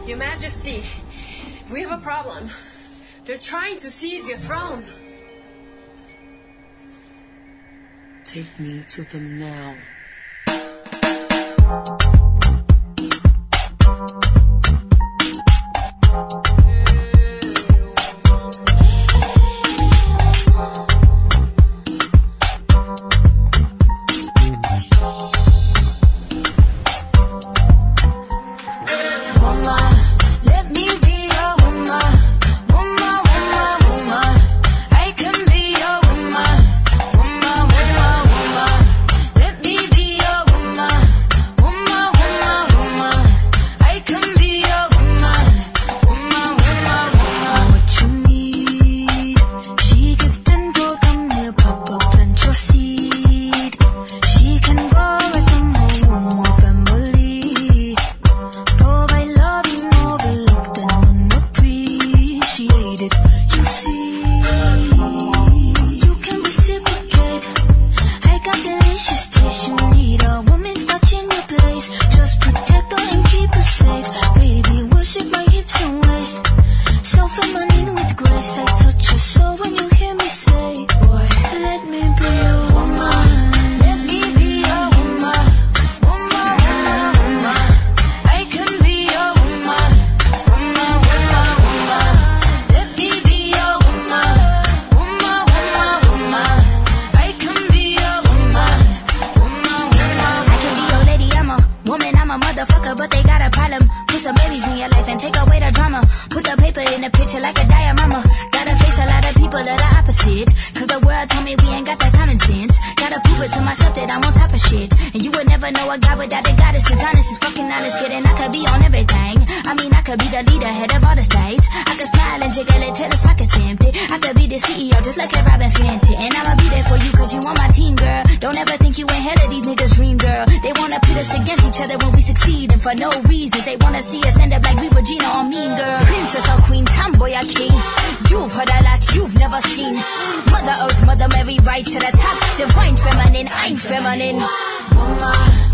Your Majesty, we have a problem. They're trying to seize your throne. Take me to them now. But they got a problem. Put some babies in your life and take away the drama. Put the paper in the picture like a diorama. Gotta face a lot of people that are opposite. Cause the world told me we ain't got that common sense. Gotta prove it to myself that I'm on top of shit. And you would never know a guy without a goddess is honest. Is fucking honest, kidding. I could be on everything. I mean, I could be the leader, head of all the states. I could smile and jiggle it till his pockets empty. I could be the CEO just like a Robin Fenty. And I'ma be there for you cause you on my team, girl. Don't ever think you ain't hell of these niggas' dream, girl. They wanna pit us against each other when we succeed. And for no reasons, they wanna see us end up like we Regina or Mean Girl. Princess or queen, tomboy or king. You've heard a lot you've never seen. Mother Earth, Mother Mary, rise to the top. Divine feminine, I'm feminine.